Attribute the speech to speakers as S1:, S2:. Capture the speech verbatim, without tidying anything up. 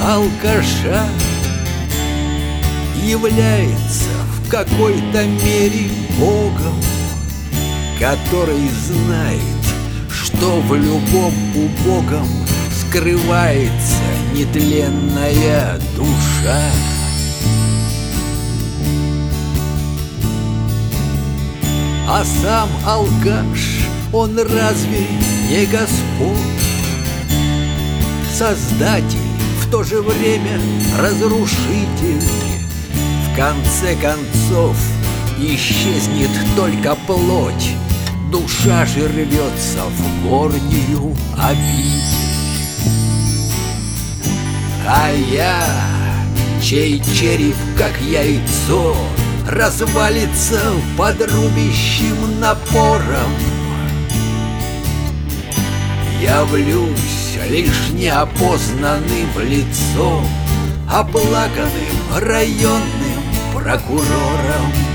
S1: алкаша является в какой-то мере Богом, который знает, что в любом убогом скрывается нетленная душа. А сам алкаш, он разве не Господь? Создатель, в то же время разрушитель. В конце концов исчезнет только плоть, душа же рвется в горнюю обитель. А я, чей череп, как яйцо, развалится под рубящим напором, явлюсь лишь неопознанным лицом, оплаканным районным прокурором.